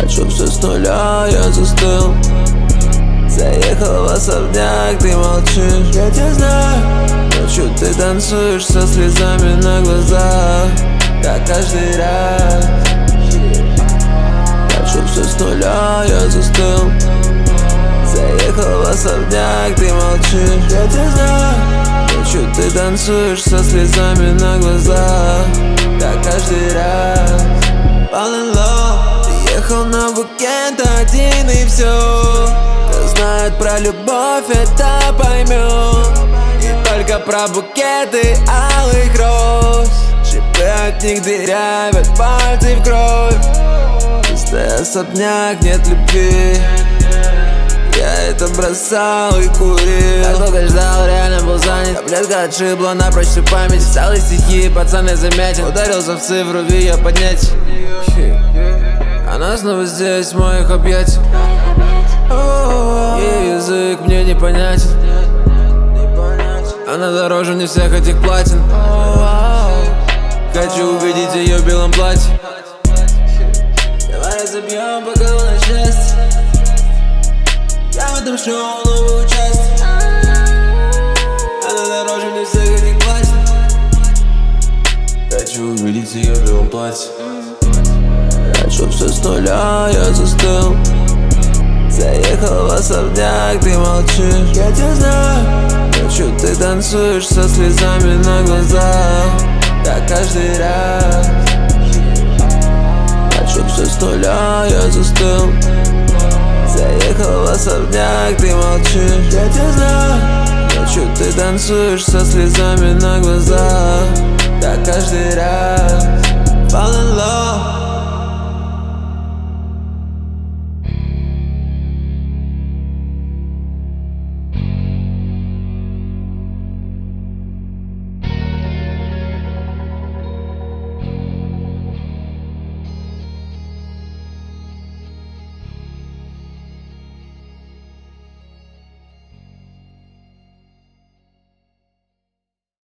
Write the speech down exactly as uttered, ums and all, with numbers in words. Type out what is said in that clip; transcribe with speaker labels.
Speaker 1: Хочу все с нуля, я застыл. Заехал в особняк, ты молчишь. Я тебя знаю. Ночью ты танцуешь со слезами на глазах, как каждый раз. Хочу все с нуля, я застыл. Заехал в особняк, ты молчишь. Я тебя знаю. Ночью ты танцуешь со слезами на глазах, как каждый раз. Fall in love. Ты ехал на букет один и все. Кто знает про любовь, это поймет. И только про букеты алых роз. Шипы от них дырявят пальцы в кровь. Пустой особняк, нет любви. Я это бросал и курил. Так долго ждал, реально был занят. Таблетка отшибла напрочь всю память. Стал стихи, пацаны заметил. Ударился в цифру, ее поднять. Она снова здесь, в моих объятиях. Ей язык мне не понятен. Она дороже не всех этих платин. Хочу увидеть ее в белом платье. Давай разобьем по головной счастье. Я в этом шоу новую часть. Она дороже не всех этих платьев. Хочу увидеть ее в белом платье. Хочу все с нуля, я застыл. Заехал в особняк, ты молчишь. Я тебя знаю. Ночью ты танцуешь со слезами на глазах, как каждый раз. Хочу все с нуля, я застыл. Заехал в особняк, ты молчишь. Я тебя знаю. Ночью ты танцуешь со слезами на глазах, как каждый раз. Fall in love.